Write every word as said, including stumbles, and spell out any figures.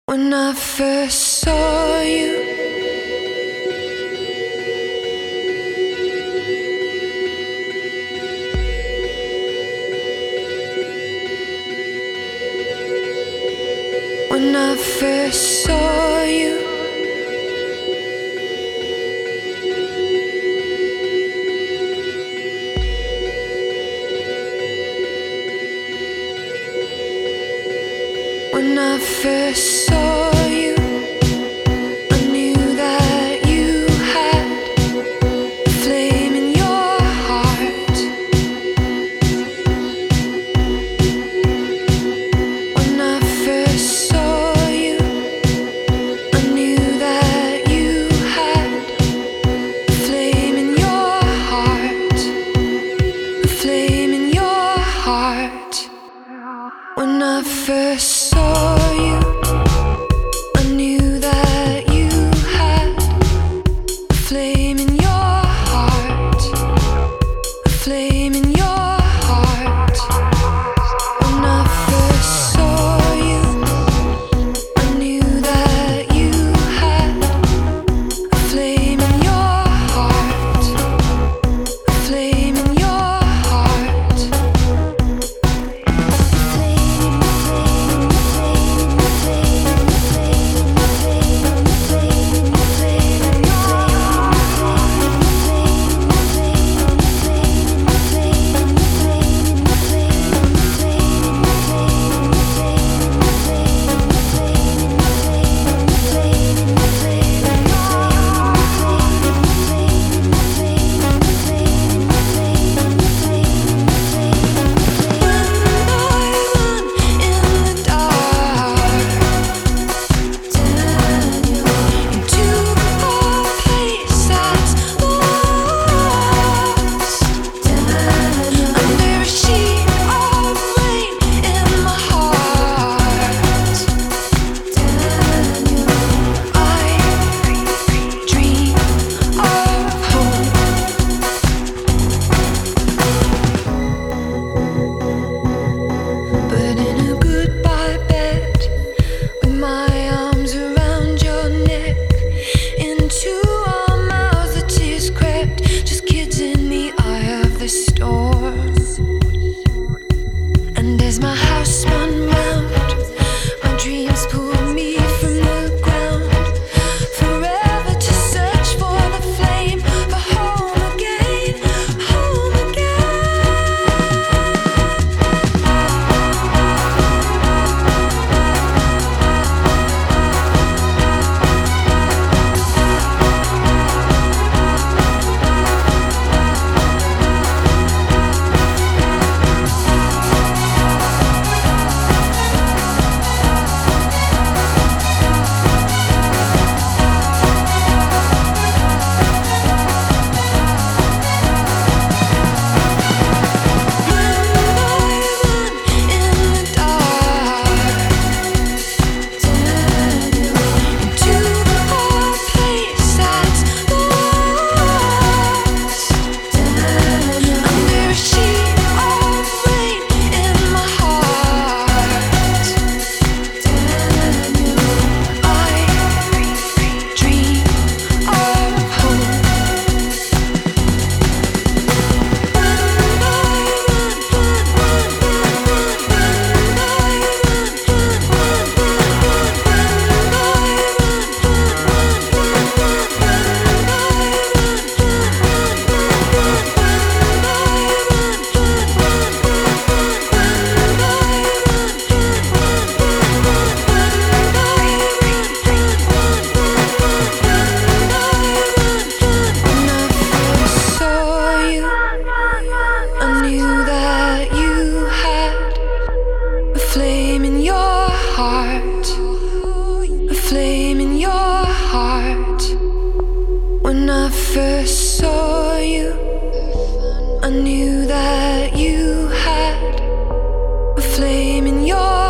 When I first saw you, when I first saw you, when I first saw you, I knew that you had a flame in your heart. When I first saw you, I knew that you had a flame in your heart, a flame in your heart. When I first saw you, I knew that you had a flame in your heart, a flame in your heart. When I first saw you, I knew that you had a flame in your heart, a flame in your heart. When I first saw you, I knew that you had a flame in your